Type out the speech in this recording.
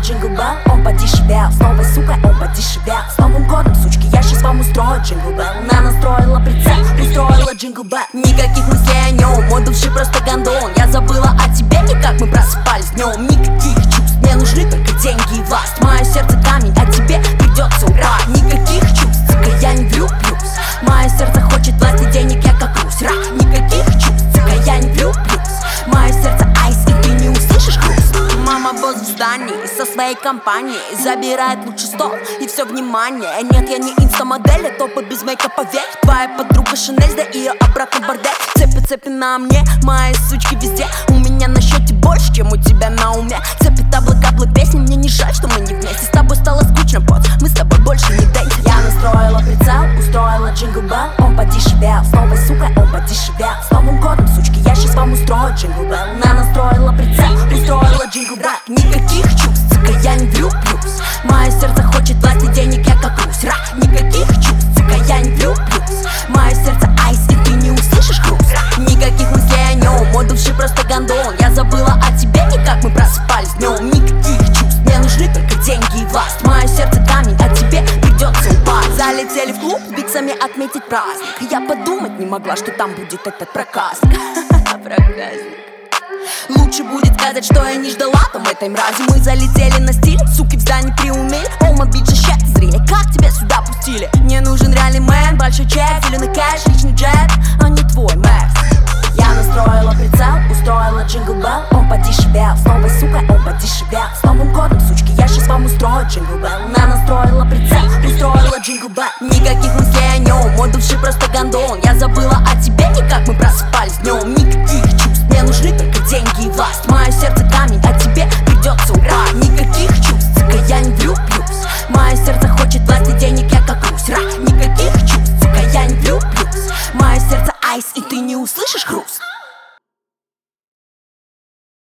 джингл белл, он подешевел. С новой сукой он подешевел. С Новым годом, сучки, я сейчас вам устрою джингл белл. Она настроила прицел, устроила джингл белл. Никаких мыслей о нем, мой бывший просто гондон. Я забыла о тебе и как мы просыпались днем. Никаких чувств, мне нужны только деньги и власть. Мое сердце камень, а тебе придется убрать. Никаких чувств, сука, я не влюблюсь. Мое сердце хочет власти, денег, я как Русь. Никаких чувств, сука, я не влюблюсь. Мое сердце айс, и ты не услышишь грусть. Мама босс в здании со своей компанией забирает лучший стол и все внимание. Нет, я не инстамодель, а топы без мейкапа век. Твоя подруга Шанель, да ее обратно в бордель. Цепи на мне, мои сучки везде. У меня на счете больше, чем у тебя на уме. Цепи таблы песни, мне не жаль, что мы не вместе. С тобой стало скучно, пот, мы с тобой больше не дэнси. Я настроила прицел, устроила джингл белл, он подешевел. С новой сукой он подешевел. С Новым годом, сучки, я сейчас вам устрою джингл белл. Она настроила прицел, устроила джингл белл. Никаких чувств, сука, я не влюблюсь. Мое сердце хочет власти, денег, я как Русь. Никаких чувств, сука, я не влюблюсь. Мое сердце айс, и ты не услышишь грусть. Никаких мыслей о нем, мой бывший просто гондон. Я забыла о тебе и как мы просыпались днем. Никаких чувств, мне нужны только деньги и власть. Мое сердце камень, а тебе придется упасть. Залетели в клуб биксами отметить праздник. Я подумать не могла, что там будет этот проказник. Проказник. Лучше будет сказать, что я не ждала там этой мрази. Мы залетели на стиль, суки в здании приуныли. Олма бит же счет, зрение, как тебя сюда пустили? Мне нужен реальный мэн, большой чек, зеленый кэш, личный джет, а не твой Мерс. Я настроила прицел, устроила джингл белл, он подешевел. С новой сукой он подешевел. С Новым годом, сучки, я сейчас вам устрою джингл белл. Она настроила прицел, устроила джингл белл. Никаких мыслей о нем, мой бывший просто гондон. Я забыла о тебе и как мы просыпались днем. Никаких чувств, мне нужны только деньги и власть. Мое сердце камень, а тебе придется убрать. Никаких чувств, сука, я не влюблюсь. Мое сердце хочет власти, денег, я как Русь. Никаких чувств, сука, я не влюблюсь. Мое сердце айс, и ты не услышишь грусть.